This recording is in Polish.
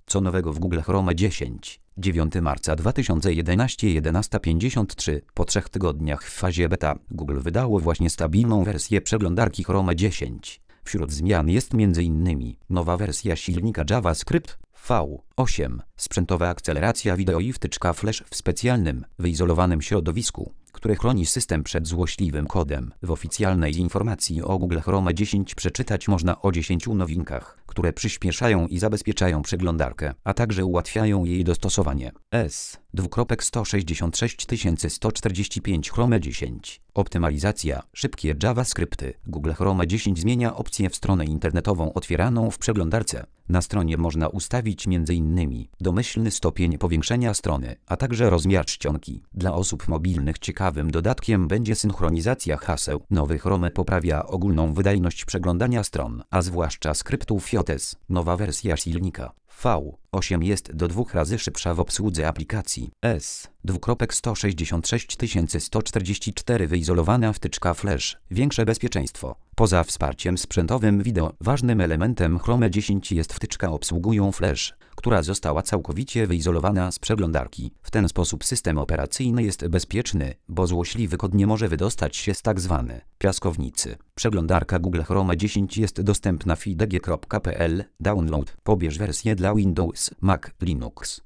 Co nowego w Google Chrome 10? 9 marca 2011 11:53. Po 3 tygodniach w fazie beta, Google wydało właśnie stabilną wersję przeglądarki Chrome 10. Wśród zmian jest m.in. nowa wersja silnika JavaScript V8, sprzętowa akceleracja wideo i wtyczka Flash w specjalnym, wyizolowanym środowisku, które chroni system przed złośliwym kodem. W oficjalnej informacji o Google Chrome 10 przeczytać można o 10 nowinkach, które przyspieszają i zabezpieczają przeglądarkę, a także ułatwiają jej dostosowanie. S2.166145 Chrome 10. Optymalizacja, szybkie JavaScripty. Google Chrome 10 zmienia opcję w stronę internetową otwieraną w przeglądarce. Na stronie można ustawić m.in. domyślny stopień powiększenia strony, a także rozmiar czcionki. Dla osób mobilnych ciekawym dodatkiem będzie synchronizacja haseł. Nowy Chrome poprawia ogólną wydajność przeglądania stron, a zwłaszcza skryptów JS. Nowa wersja silnika V8 jest do 2 razy szybsza w obsłudze aplikacji. S2.166144 wyizolowana wtyczka Flash. Większe bezpieczeństwo. Poza wsparciem sprzętowym wideo, ważnym elementem Chrome 10 jest wtyczka obsługują Flash, która została całkowicie wyizolowana z przeglądarki. W ten sposób system operacyjny jest bezpieczny, bo złośliwy kod nie może wydostać się z tzw. piaskownicy. Przeglądarka Google Chrome 10 jest dostępna w idg.pl. Download. Pobierz wersję dla Windows, Mac, Linux.